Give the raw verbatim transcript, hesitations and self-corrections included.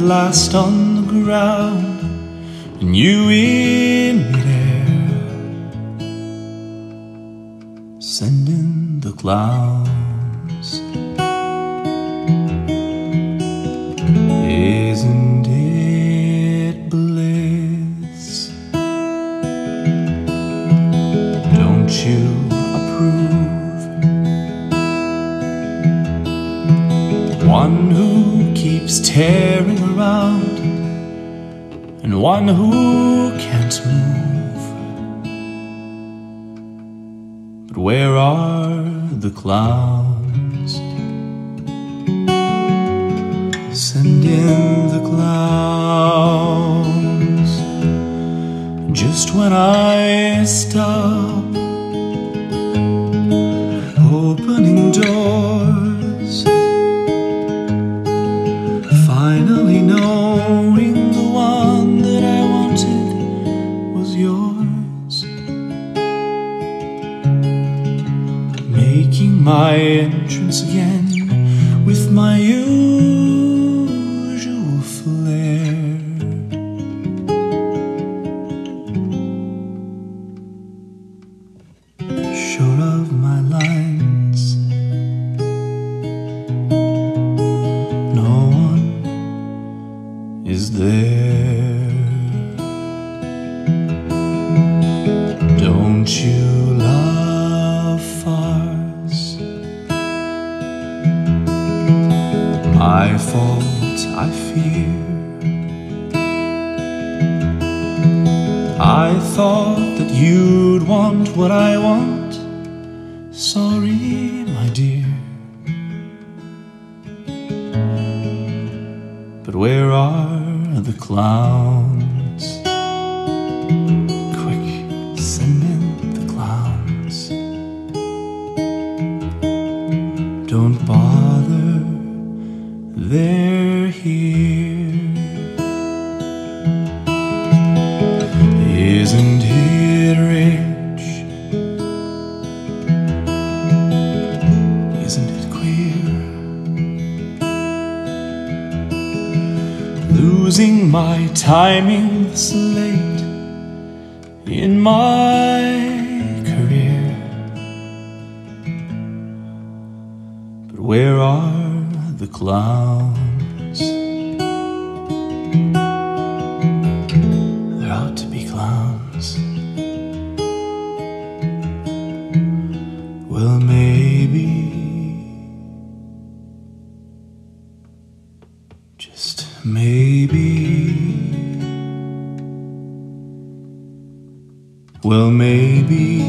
last on the ground and you in midair, sending the clowns. Isn't it bliss? Don't you approve? One who keeps tearing around and one who can't move. But where are the clowns? Send in the clowns. Just when I stop opening doors, finally knowing the one that I wanted was yours, making my entrance again with my usual flair. Sure of my lines, no one is there. Don't you love farce? My fault, I fear. I thought that you'd want what I want. Sorry, my dear. But where are the clowns? Quick, send in the clowns. Don't bother, they're here. Isn't it rich? Isn't it queer? Losing my timing this late in my career. But where are the clowns? There ought to be clowns. Well, maybe, just maybe, well, maybe